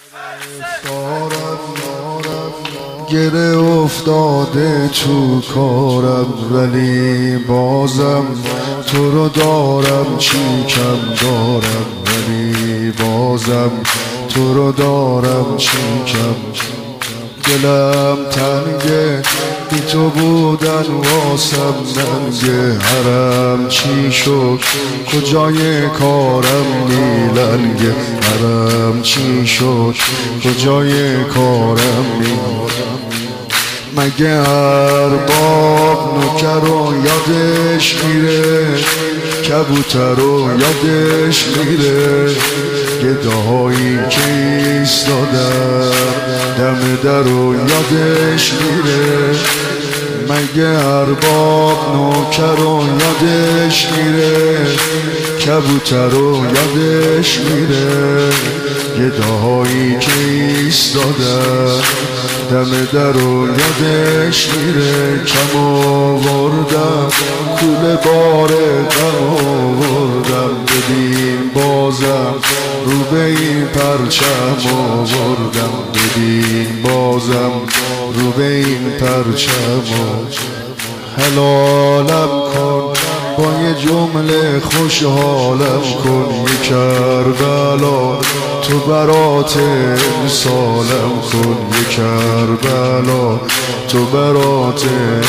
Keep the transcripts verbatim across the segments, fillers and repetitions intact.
گره افتاده تو کارم، ولی بازم تو رو دارم. چی کم دارم ولی بازم تو رو دارم. چی کم دلم تنگه بی تو بودن واسم ننگه. حرم چی شد کجای کارم نیلنگه. حرم چی شد کجای کارم نیلنگه. مگه ارباب نوکر رو یادش میره، کبوتر رو یادش میره، گداهایی که ایستادن دم در رو یادش میره. مگه ارباب نوکر رو یادش میره، کبوتر رو یادش میره، گداهایی که ایستادن دم در رو یادش میره. کم آوردم کوله بار غم آوردم، ببین بازم رو به این پرچم آوردم. ببین بازم رو به این پرچم آوردم. حلالم کن با یه جمله خوشحالم کن، یه کربلا تو برات امسالم کن، یه کربلا تو برات.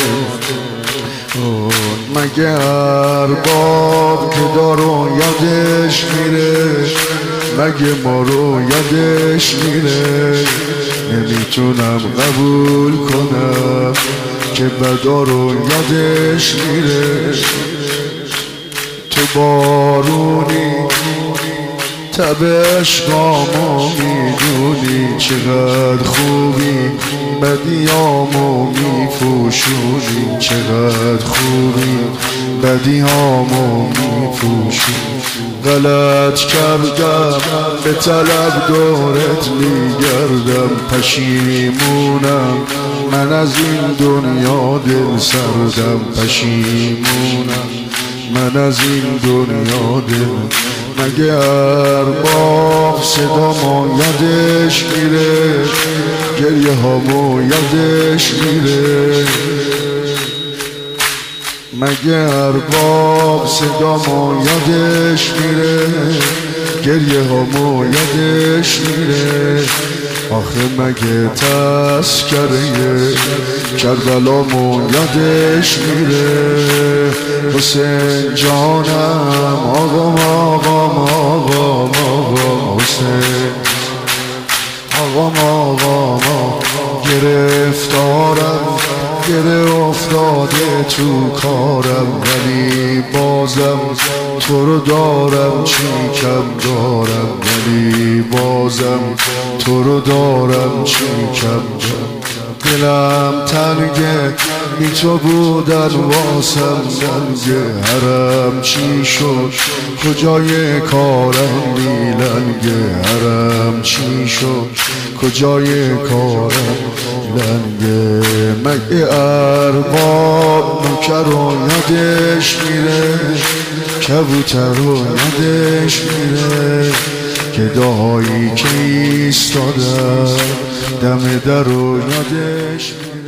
مگه ارباب که دارو یادش میره، مگه ما رو یادش میره. نمیتونم قبول کنم که بدا رو یادش میره. تو بارونی تب عشقامو میدونی، چقدر خوبی بدیامو میپوشونی، چقدر خوبی بدیامو میپوشونی. غلط کردم به طلب دورت میگردم، پشیمونم من از این دنیا دل سردم، پشیمونم من از این دنیا دل. مگه ارباب صدامو یادش میره، گریه هامو یادش میره. مگه ارباب صدامو یادش میره، گریه هامو یادش میره. آخه مگه تذکره کربلامو یادش میره. حسین جانم آقام آقام آقام آقام حسین آقام آقام آقام. گرفتارم گره افتاده تو کارم، ولی بازم تو رو دارم. چی کم دارم ولی بازم تو رو دارم. چی کم دارم دلم تنگه بی تو بودن واسم ننگه. حرم چی شد کجای کارم نیلنگه. حرم چی شد کجای کارم لنگه. مگه ارباب نوکر رو یادش میره، کبوتر رو یادش میره، گداهایی که ایستادن دم در رو یادش میره.